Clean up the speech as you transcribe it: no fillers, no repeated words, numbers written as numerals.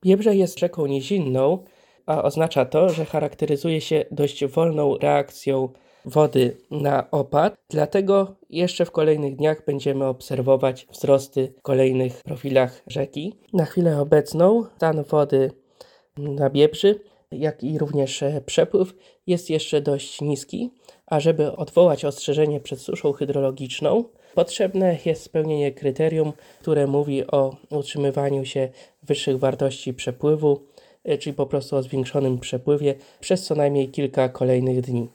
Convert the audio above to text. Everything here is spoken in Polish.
Biebrze jest rzeką nizinną, a oznacza to, że charakteryzuje się dość wolną reakcją wody na opad, dlatego jeszcze w kolejnych dniach będziemy obserwować wzrosty w kolejnych profilach rzeki. Na chwilę obecną stan wody na Biebrzy, jak i również przepływ jest jeszcze dość niski, a żeby odwołać ostrzeżenie przed suszą hydrologiczną, potrzebne jest spełnienie kryterium, które mówi o utrzymywaniu się wyższych wartości przepływu, czyli po prostu o zwiększonym przepływie przez co najmniej kilka kolejnych dni.